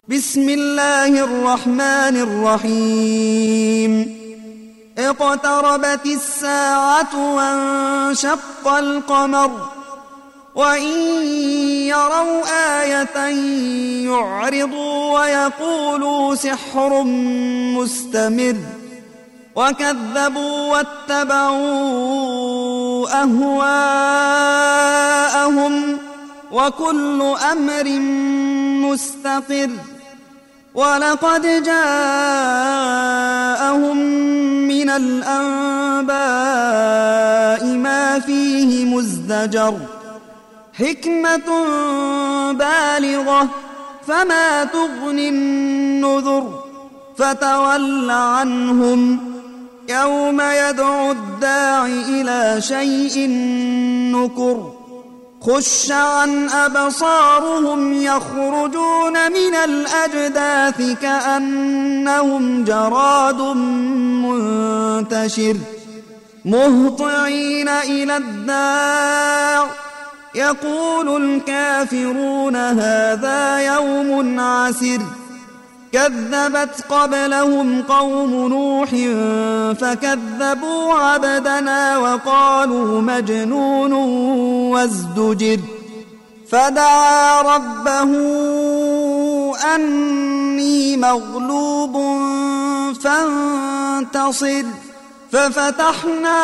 بسم الله الرحمن الرحيم اقتربت الساعة وانشق القمر وإن يروا آية يعرضوا ويقولوا سحر مستمر وكذبوا واتبعوا أهواءهم وكل أمر مستقر ولقد جاءهم من الأنباء ما فيه مزدجر حكمة بالغة فما تغني النذر فتول عنهم يوم يدعو الداع إلى شيء نكر خش عن أبصارهم يخرجون من الأجداث كأنهم جراد منتشر مهطعين إلى الداع يقول الكافرون هذا يوم عسر كذبت قبلهم قوم نوح فكذبوا عبدنا وقالوا مجنون وازدجر فدعا ربه أني مغلوب فانتصر ففتحنا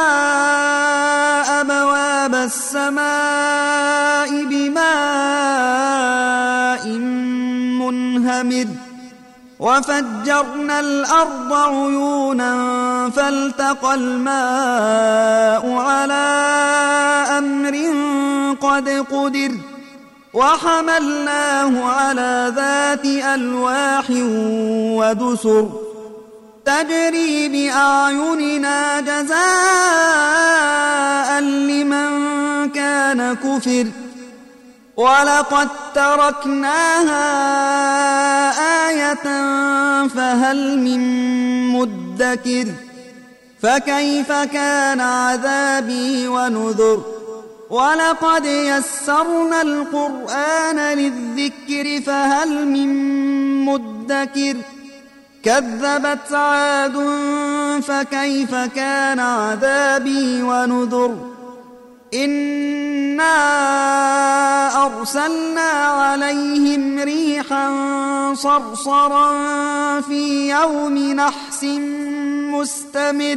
أبواب السماء بماء منهمر وفجرنا الأرض عيونا فالتقى الماء على أمر قد قدر وحملناه على ذات ألواح ودسر تجري بأعيننا جزاء لمن كان كفر ولقد تركناها آية فهل من مدكر فكيف كان عذابي ونذر ولقد يسرنا القرآن للذكر فهل من مدكر كذبت عاد فكيف كان عذابي ونذر إنا أرسلنا عليهم ريحا صرصرا في يوم نحس مستمر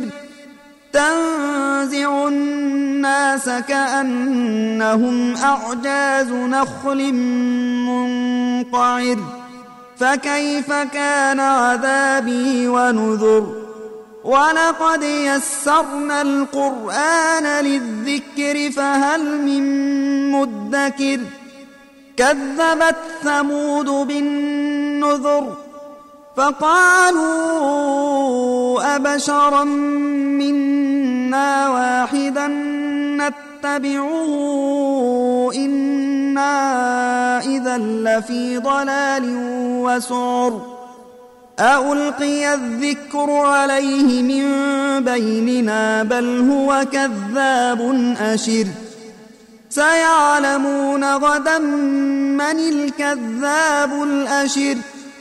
تنزع الناس كأنهم أعجاز نخل منقعر فكيف كان عذابي ونذر ولقد يسرنا القرآن للذكر فهل من مدكر كذبت ثمود بالنذر فقالوا أبشرا منا واحدا نتبعه إنا إذا لفي ضلال وسعر ألقي الذكر عليه من بيننا بل هو كذاب أشر سيعلمون غدا من الكذاب الأشر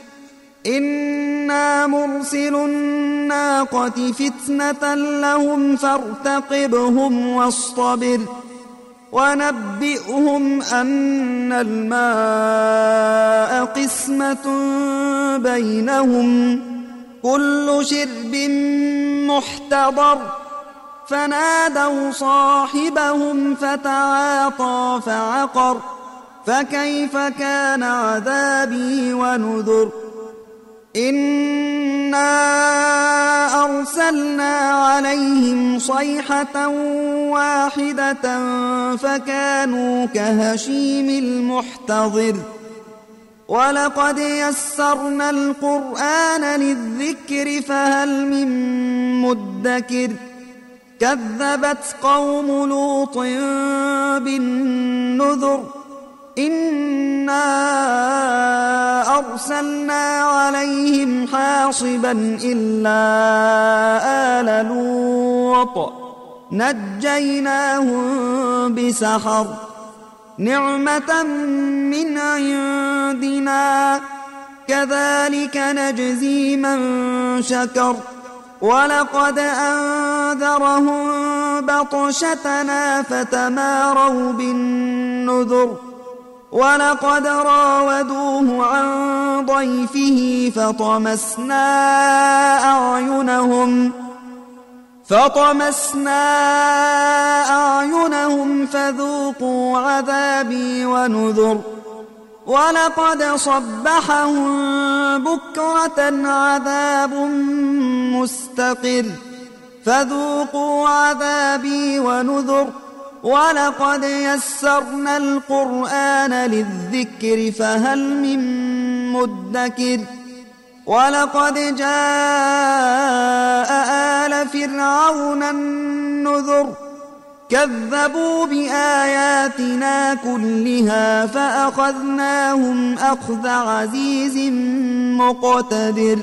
إنا مرسل الناقة فتنة لهم فارتقبهم واصطبر ونبئهم أن الماء قسمة بينهم كل شرب محتضر فنادوا صاحبهم فتعاطى فعقر فكيف كان عذابي ونذر إنا أرسلنا عليهم صيحة واحدة فكانوا كهشيم المحتضر ولقد يسرنا القرآن للذكر فهل من مدكر كذبت قوم لوط بالنذر إنا أرسلنا عليهم حاصبا إلا آل لوط نجيناهم بسحر نعمة من عندنا كذلك نجزي من شكر ولقد أنذرهم بطشتنا فتماروا بالنذر ولقد راودوه عن ضيفه فطمسنا أعينهم فذوقوا عذابي ونذر ولقد صبحهم بكرة عذاب مستقر فذوقوا عذابي ونذر ولقد يسرنا القرآن للذكر فهل من مدكر ولقد جاء آل فرعون النذر كذبوا بآياتنا كلها فأخذناهم أخذ عزيز مقتدر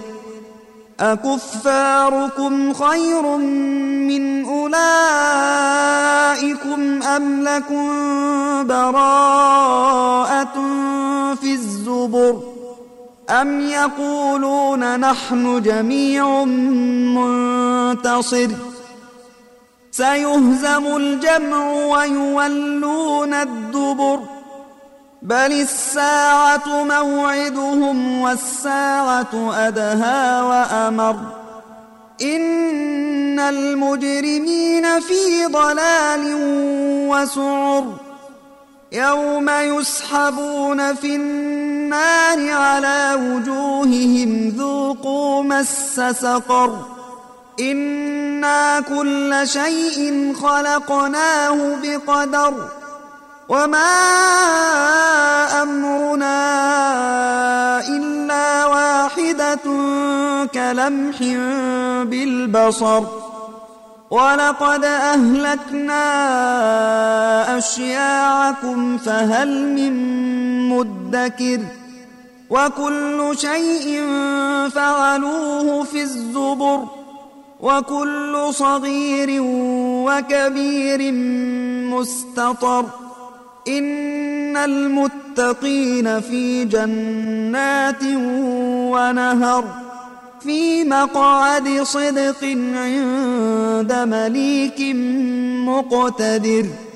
أكفاركم خير من أولئكم أم لكم براءة في الزبر أم يقولون نحن جميع منتصر سيهزم الجمع ويولون الدبر بل الساعة موعدهم والساعة أدهى وأمر إن المجرمين في ضلال وسعر يوم يسحبون في النار على وجوههم ذوقوا مس سقر إنا كل شيء خلقناه بقدر وما أمرنا إلا واحدة كلمح بالبصر ولقد أهلكنا أشياعكم فهل من مدكر وكل شيء فعلوه في الزبر وكل صغير وكبير مستطر إن المتقين في جنات ونهر في مقعد صدق عند مليك مقتدر.